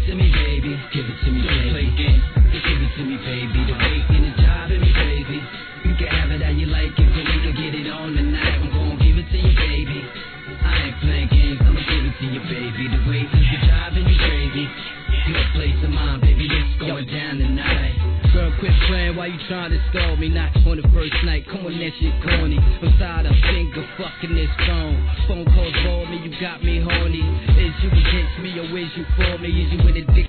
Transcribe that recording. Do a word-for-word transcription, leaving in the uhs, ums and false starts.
to me, baby. Give it to me, baby. Play games. Give it to me, baby. The weight and the job and me crazy. You can have it how you like it, but we can get it on tonight. I'm gonna give it to you, baby. I ain't playing games, I'ma give it to you, baby. The weight is the job and you crazy. Your place of mine, baby, it's going down tonight. Girl, quit playing while you trying to scold me. Not on the first night, come on, that shit corny. I'm tired of finger fucking this phone. Phone calls for me, you got me horny. Is you against me or is you for me? Is you in the dick?